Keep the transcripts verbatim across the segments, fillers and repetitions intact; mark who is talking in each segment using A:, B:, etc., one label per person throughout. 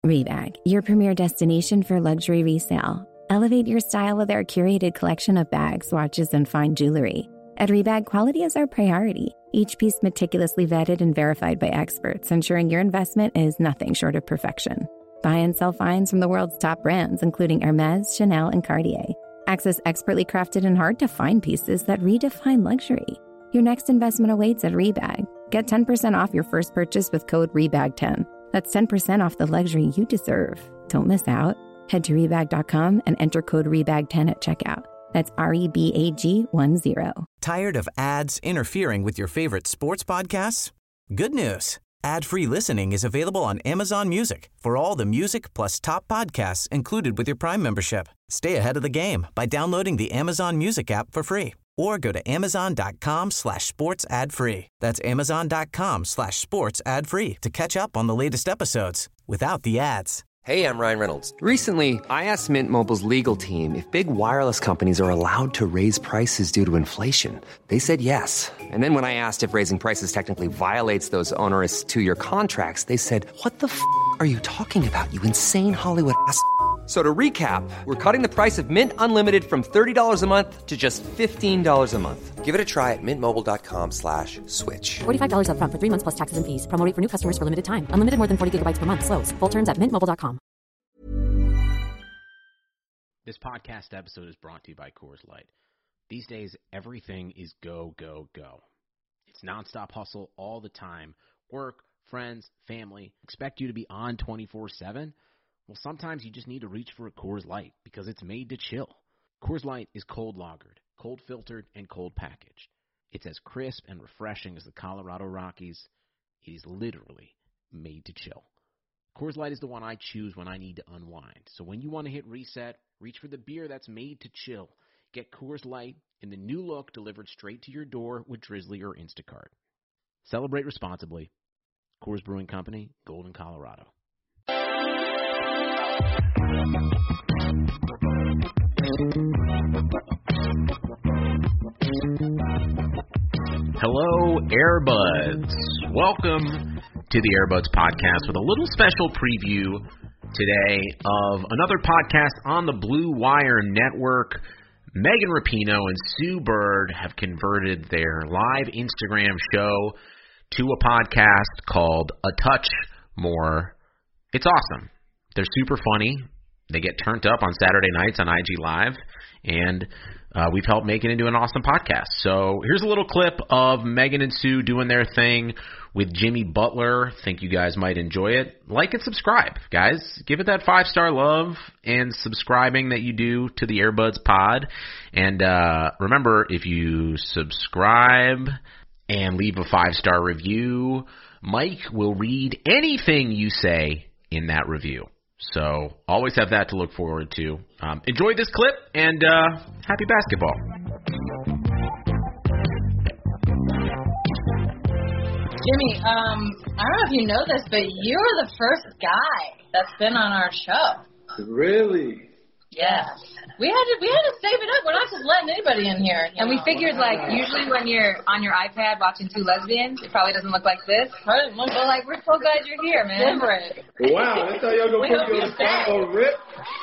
A: Rebag, your premier destination for luxury resale. Elevate your style with our curated collection of bags, watches, and fine jewelry. At Rebag, quality is our priority. Each piece meticulously vetted and verified by experts, ensuring your investment is nothing short of perfection. Buy and sell finds from the world's top brands, including Hermes, Chanel, and Cartier. Access expertly crafted and hard-to-find pieces that redefine luxury. Your next investment awaits at Rebag. Get ten percent off your first purchase with code rebag ten. That's ten percent off the luxury you deserve. Don't miss out. Head to rebag dot com and enter code rebag ten at checkout. That's R E B A G one zero.
B: Tired of ads interfering with your favorite sports podcasts? Good news. Ad-free listening is available on Amazon Music for all the music plus top podcasts included with your Prime membership. Stay ahead of the game by downloading the Amazon Music app for free or go to amazon.com slash sports ad free. That's amazon.com slash sports ad free to catch up on the latest episodes without the ads.
C: Hey, I'm Ryan Reynolds. Recently, I asked Mint Mobile's legal team if big wireless companies are allowed to raise prices due to inflation. They said yes. And then when I asked if raising prices technically violates those onerous two-year contracts, they said, what the f*** are you talking about, you insane Hollywood ass f- So to recap, we're cutting the price of Mint Unlimited from thirty dollars a month to just fifteen dollars a month. Give it a try at mintmobile.com slash switch.
D: forty-five dollars up front for three months plus taxes and fees. Promo rate for new customers for limited time. Unlimited more than forty gigabytes per month. Slows full terms at mint mobile dot com.
E: This podcast episode is brought to you by Coors Light. These days, everything is go, go, go. It's nonstop hustle all the time. Work, friends, family, expect you to be on twenty-four seven. Well, sometimes you just need to reach for a Coors Light because it's made to chill. Coors Light is cold lagered, cold filtered, and cold packaged. It's as crisp and refreshing as the Colorado Rockies. It is literally made to chill. Coors Light is the one I choose when I need to unwind. So when you want to hit reset, reach for the beer that's made to chill. Get Coors Light in the new look delivered straight to your door with Drizzly or Instacart. Celebrate responsibly. Coors Brewing Company, Golden, Colorado. Hello, Airbuds. Welcome to the Airbuds podcast with a little special preview today of another podcast on the Blue Wire Network. Megan Rapinoe and Sue Bird have converted their live Instagram show to a podcast called A Touch More. It's awesome. They're super funny. They get turned up on Saturday nights on I G Live, and uh, we've helped make it into an awesome podcast. So here's a little clip of Megan and Sue doing their thing with Jimmy Butler. Think you guys might enjoy it. Like and subscribe, guys. Give it that five-star love and subscribing that you do to the Airbuds pod. And uh, remember, if you subscribe and leave a five-star review, Mike will read anything you say in that review. So always have that to look forward to. Um, enjoy this clip, and uh, happy basketball.
F: Jimmy, um, I don't know if you know this, but you were the first guy that's been on our show.
G: Really?
F: Yeah. We had to we had to save it up. We're not just letting anybody in here.
H: And know? we figured, like, usually when you're on your iPad watching two lesbians, it probably doesn't look like this.
F: Probably
H: but, like, we're so glad you're here, man.
F: Different.
G: Wow, that's how y'all gonna put you on the spot or rip?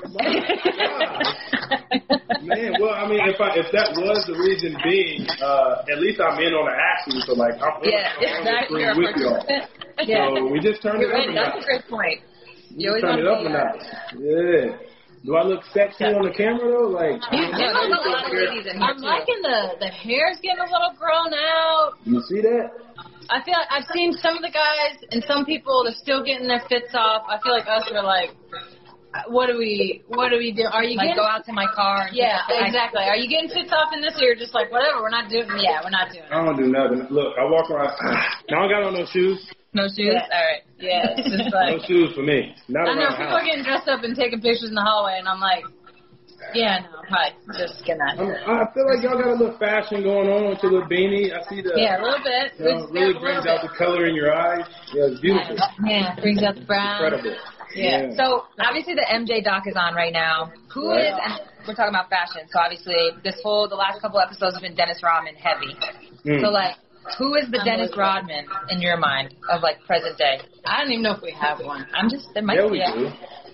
G: Man, well, I mean, if I, if that was the reason being, uh, at least I'm in on the action, so, like, I'm
F: yeah,
G: on
F: exactly.
G: the screen with y'all.
F: Yeah.
G: So we just turned
H: you're
G: it up
H: right.
G: a notch.
H: That's a great point.
G: You always turn it up a notch. Yeah. Do I look sexy on the camera, though? Like,
F: you do look a lot of ladies in here, I'm too. liking the, the hair's getting a little grown out.
G: You see that?
F: I feel like I've seen some of the guys and some people, they're still getting their fits off. I feel like us are like, what do we, what do we do? Are you
H: like
F: getting,
H: go out to my car? And
F: yeah, exactly. Are you getting fits off in this, or you're just like, whatever, we're not doing, yeah, we're not doing it.
G: I don't do nothing. Look, I walk around, now I got on no shoes.
F: No shoes? Yeah. All right. Yeah, it's just like.
G: No shoes for me. Not
F: I know,
G: people
F: are getting dressed up and taking pictures in the hallway, and I'm like, yeah, no, hi, just gonna.
G: I feel like y'all got a little fashion going on with your little beanie. I see the.
F: Yeah, a little bit.
G: You know, it really brings out the color in your eyes. Yeah, it's beautiful.
F: Yeah, brings out the brown.
G: Incredible.
F: Yeah.
H: yeah. So obviously the M J doc is on right now. Who right. is? And we're talking about fashion. So obviously this whole the last couple episodes have been Dennis Rodman heavy. Mm. So like, Who is the Dennis Rodman in your mind of like present day?
F: I don't even know if we have one.
H: I'm just there might
G: Yeah,
H: be.
G: we do.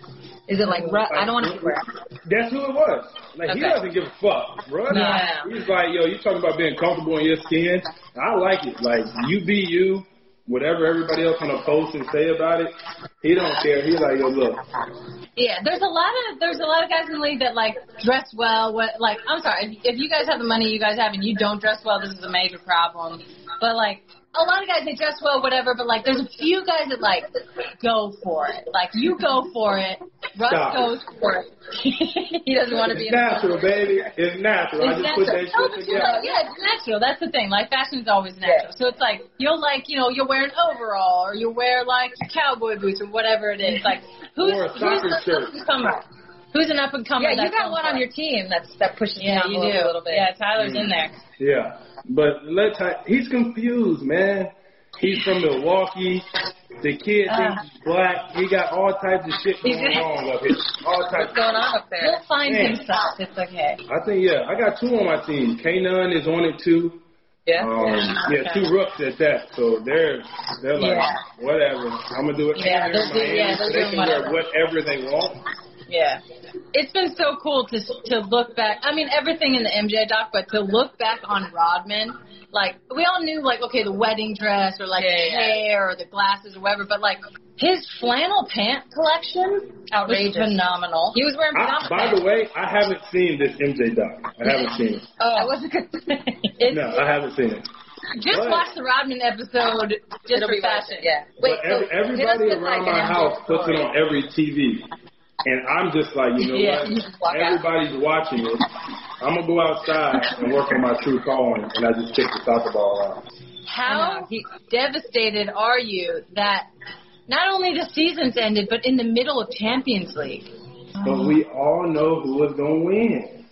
H: Is it like Ru- I don't want to swear.
G: That's who it was. Like,
H: Okay.
G: he doesn't give a fuck, bro.
F: Yeah.
G: He's like, yo, you talking about being comfortable in your skin? I like it. Like, you be you. Whatever everybody else on the post and say about it, he don't care. He's like, yo, look.
F: Yeah, there's a lot of there's a lot of guys in the league that like dress well. What like I'm sorry, if, if you guys have the money you guys have and you don't dress well, this is a major problem. But like a lot of guys, they dress well, whatever. But like there's a few guys that like go for it. Like you go for it. Russ
G: Stop.
F: goes for it. He doesn't want to be
G: It's
F: in
G: natural, baby. It's natural. I
F: It's
G: just
F: natural.
G: put that
F: No,
G: shit
F: but you
G: together.
F: like, yeah, it's natural. That's the thing. Like fashion is always natural. So it's like you'll like you know you'll wear an overall or you'll wear like your cowboy boots or whatever it is. Like who's
G: Or a
F: who's
G: soccer
F: the
G: shirt.
F: up and comer? Who's an up and comer?
H: Yeah, you got one on your team that's that pushes
F: Yeah,
H: down
F: you
H: the
F: do.
H: a little bit.
F: Yeah, Tyler's in there.
G: Yeah. But let's he's confused, man. He's from Milwaukee. The kid
F: Uh.
G: thinks he's black. He got all types of shit going on up here. All types
H: What's going on up there?
F: He'll find
G: Man.
F: himself. It's okay.
G: I think, yeah, I got two on my team. K-Nun is on it, too.
H: Yeah.
G: Um, yeah, two rooks at that. So they're they're like,
F: Yeah.
G: whatever. I'm going to do it.
F: Yeah,
G: And
F: they're
G: they're
F: doing-
G: in
F: yeah,
G: Miami, so
F: they're
G: they
F: doing
G: can wear
F: whatever.
G: whatever they want.
F: Yeah. It's been so cool to to look back. I mean, everything in the M J doc, but to look back on Rodman, like, we all knew, like, okay, the wedding dress or, like,
H: Yeah,
F: the
H: yeah.
F: hair or the glasses or whatever, but, like, his flannel pant collection
H: Outrageous.
F: was phenomenal.
H: He was wearing
G: I,
H: pajama
G: by
H: pants.
G: the way, I haven't seen this M J doc. I haven't seen it.
F: Oh, that was a good thing. It's,
G: No, I haven't seen it.
F: just
G: But-
F: watch the Rodman episode just
H: It'll
F: for
H: be worth
F: fashion.
H: it, yeah.
G: But every,
H: so
G: everybody
H: hit us with,
G: around
H: like,
G: my
H: an
G: house
H: M J
G: puts it
H: story.
G: on every T V. And I'm just like, you know
F: Yeah, you
G: what?
F: just walk out.
G: Everybody's watching it. I'm going to go outside and work on my true calling, and I just kick the soccer ball out.
F: How
H: I know, he-
F: devastated are you that not only the season's ended, but in the middle of Champions League?
G: But we all know who is going to win.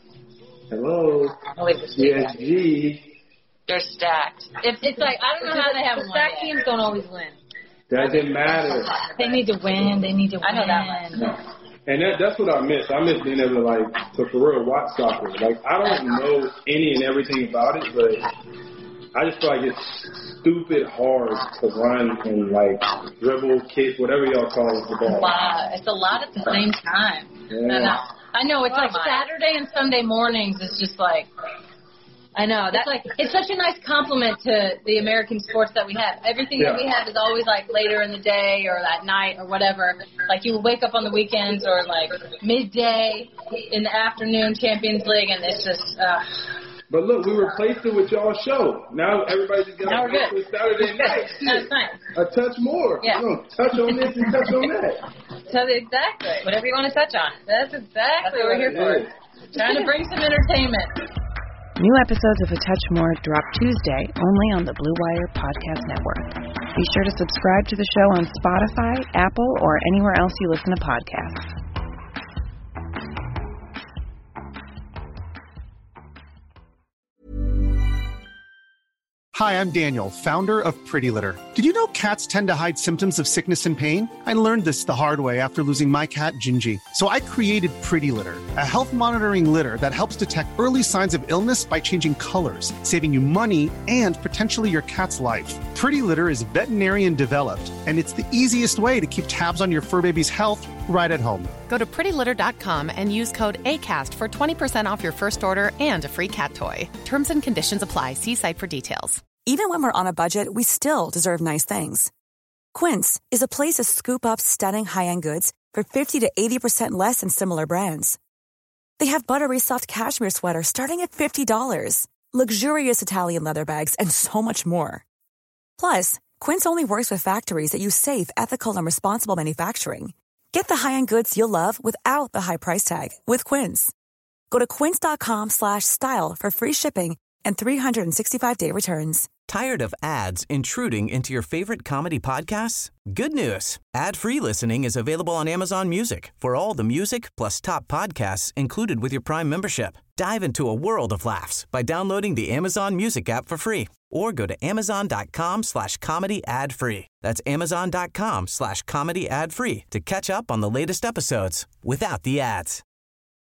G: Hello?
H: I'll leave this
G: P S G.
H: They're stacked.
F: It's, it's like, I don't know how they haven't
H: The
F: won
H: stacked
F: yet.
H: teams don't always win.
G: Doesn't matter.
F: They need to win. They need to win.
H: I know that much.
G: And that, that's what I miss. I miss being able to, like, to for real watch soccer. Like, I don't know any and everything about it, but I just feel like it's stupid hard to run and, like, dribble, kick, whatever y'all call it, the
F: A
G: ball.
F: lot. It's a lot at the same time.
G: Yeah.
F: I know. I know. It's
H: Oh,
F: like
H: my.
F: Saturday and Sunday mornings. It's just like, I know. That's like, it's such a nice compliment to the American sports that we have. Everything that
G: Yeah.
F: we have is always like later in the day or at night or whatever. Like you wake up on the weekends or like midday in the afternoon, Champions League, and it's just, uh,
G: But look, we replaced it with y'all's show. Now everybody just got
F: Now
G: to
F: we're good.
G: with Saturday night.
F: no, it's nice.
G: A touch more.
F: Yeah.
G: You know, touch on this and touch on that.
F: So exactly.
H: Whatever you want to touch on.
F: That's exactly what we're here for.
G: Yeah.
F: Trying to bring some entertainment.
I: New episodes of A Touch More drop Tuesday only on the Blue Wire Podcast Network. Be sure to subscribe to the show on Spotify, Apple, or anywhere else you listen to podcasts.
J: Hi, I'm Daniel, founder of Pretty Litter. Did you know cats tend to hide symptoms of sickness and pain? I learned this the hard way after losing my cat, Gingy. So I created Pretty Litter, a health monitoring litter that helps detect early signs of illness by changing colors, saving you money and potentially your cat's life. Pretty Litter is veterinarian developed, and it's the easiest way to keep tabs on your fur baby's health right at home.
K: Go to pretty litter dot com and use code ACAST for twenty percent off your first order and a free cat toy. Terms and conditions apply. See site for details.
L: Even when we're on a budget, we still deserve nice things. Quince is a place to scoop up stunning high-end goods for fifty to eighty percent less than similar brands. They have buttery soft cashmere sweaters starting at fifty dollars, luxurious Italian leather bags, and so much more. Plus, Quince only works with factories that use safe, ethical, and responsible manufacturing. Get the high-end goods you'll love without the high price tag with Quince. Go to quince.com slash style for free shipping and three sixty-five day returns.
B: Tired of ads intruding into your favorite comedy podcasts? Good news. Ad-free listening is available on Amazon Music for all the music plus top podcasts included with your Prime membership. Dive into a world of laughs by downloading the Amazon Music app for free or go to amazon.com slash comedy ad free. That's amazon.com slash comedy ad free to catch up on the latest episodes without the ads.